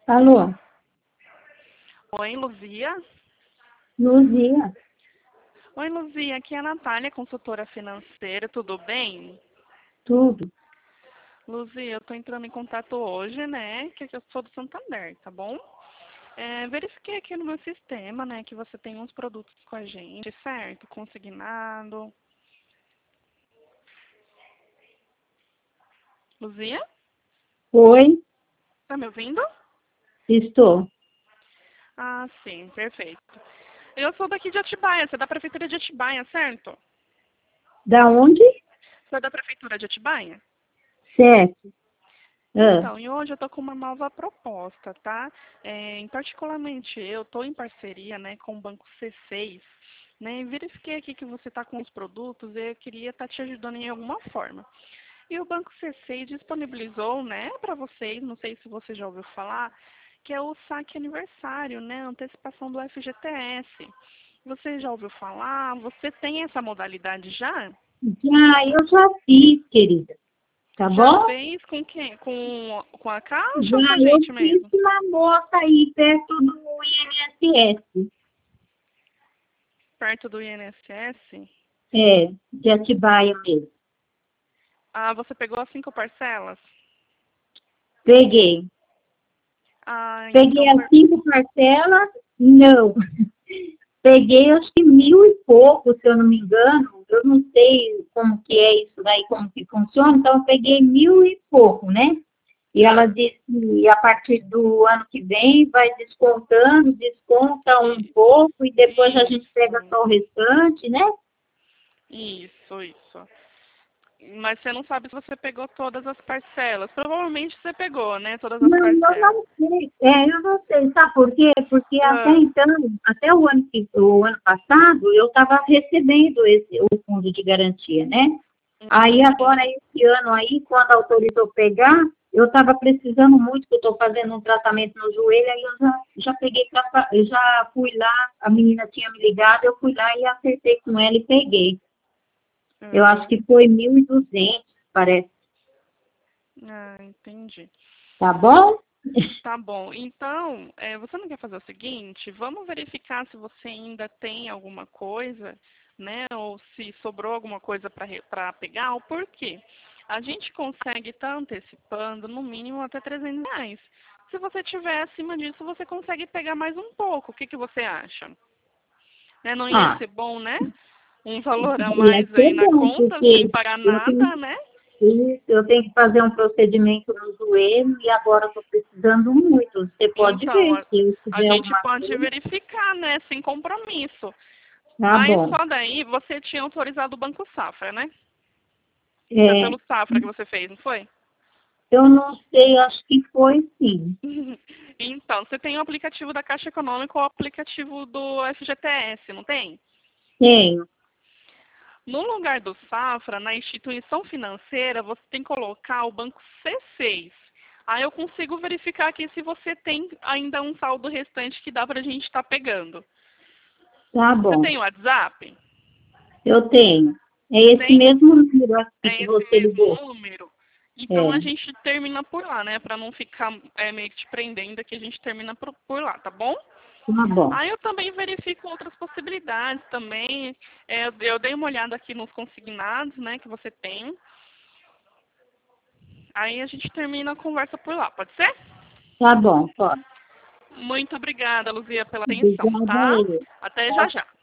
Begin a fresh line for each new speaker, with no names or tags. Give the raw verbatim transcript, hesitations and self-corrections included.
Alô,
Oi, Luzia.
Luzia,
Oi, Luzia. Aqui é a Natália, consultora financeira. Tudo bem?
tudo.
Luzia, eu estou entrando em contato hoje, né? Que eu sou do Santander, tá bom? É, verifiquei aqui no meu sistema, né? Que você tem uns produtos com a gente, certo? Consignado. Luzia,
Oi,
tá me ouvindo?
estou.
Ah, sim, perfeito. Eu sou daqui de Atibaia, você é da Prefeitura de Atibaia, certo?
Da onde?
Você é da Prefeitura de Atibaia?
Certo. Ah,
Então, e hoje eu estou com uma nova proposta, tá? É, em particularmente eu estou em parceria, né, com o Banco C seis, né? E verifiquei aqui que você está com os produtos e eu queria estar te ajudando em alguma forma. E o Banco C seis disponibilizou, né, para vocês, não sei se você já ouviu falar, que é o saque aniversário, né, antecipação do F G T S. Você já ouviu falar? Você tem essa modalidade já?
já, eu já fiz, querida. Tá
Já
bom?
fez com quem? Com, com a Caixa ou com
Já
a
eu
gente
fiz
mesmo?
uma moça aí perto do I N S S.
Perto do I N S S?
É, de Atibaia mesmo.
Ah, você pegou as cinco parcelas?
Peguei.
Ah,
Peguei
então,
as
per-
cinco parcelas? Não. Peguei acho que mil e pouco, se eu não me engano. Eu não sei como que é isso daí, como que funciona. Então, eu peguei mil e pouco, né? E ela
ah,
disse que a partir do ano que vem vai descontando, desconta um
i-
pouco e depois a gente pega
isso,
só o restante, né?
isso, isso. Mas você não sabe se você pegou todas as parcelas. Provavelmente você pegou, né? Todas as
Não, eu
parcelas.
não sei. É, eu não sei, sabe por quê? Porque até
Ah,
então, até o ano, que, o ano passado, eu estava recebendo esse, o fundo de garantia, né? Aí agora,
uhum,
esse ano aí, quando autorizou pegar, eu estava precisando muito, que eu estou fazendo um tratamento no joelho, aí eu já, já peguei, pra, eu já fui lá, a menina tinha me ligado, eu fui lá e acertei com ela e peguei. Eu acho
uhum.
que foi mil e duzentos, parece.
Ah, entendi.
Tá bom?
Tá bom. Então, é, você não quer fazer o seguinte? Vamos verificar se você ainda tem alguma coisa, né? Ou se sobrou alguma coisa para pegar. O porquê? A gente consegue estar antecipando no mínimo até trezentos reais. Se você tiver acima disso, você consegue pegar mais um pouco. O que, que você acha? Né? Não ia
Ah,
ser bom, né? Um valor a
ia
mais aí
ser
na
bom,
conta, sem
porque
pagar
eu tenho,
nada, né?
isso, eu tenho que fazer um procedimento no joelho e agora estou precisando muito. Você pode
Então,
ver,
a,
se eu
a
tiver
gente
alguma
pode
coisa,
verificar, né? Sem compromisso.
tá
Mas
bom.
só daí você tinha autorizado o Banco Safra, né? Foi
É,
pelo Safra que você fez, não foi?
eu não sei, acho que foi sim.
Então, você tem o aplicativo da Caixa Econômica ou o aplicativo do F G T S, não tem?
Tenho.
No lugar do Safra, na instituição financeira, você tem que colocar o banco C seis. Aí eu consigo verificar aqui se você tem ainda um saldo restante que dá pra gente estar pegando.
Tá
Você
bom.
tem o WhatsApp?
Eu tenho. É esse
Tem?
mesmo número aqui
É
que
esse
você
mesmo
ligou.
número? Então
É,
a gente termina por lá, né? Pra não ficar é, meio que te prendendo, que a gente termina por, por lá, tá bom?
tá bom.
Aí eu também verifico outras possibilidades também. É, eu eu dei uma olhada aqui nos consignados, né, que você tem. Aí a gente termina a conversa por lá, pode ser?
Tá bom, pode.
Muito obrigada, Luzia, pela atenção,
Obrigada a
tá?
ele.
Até já
Tá?
já.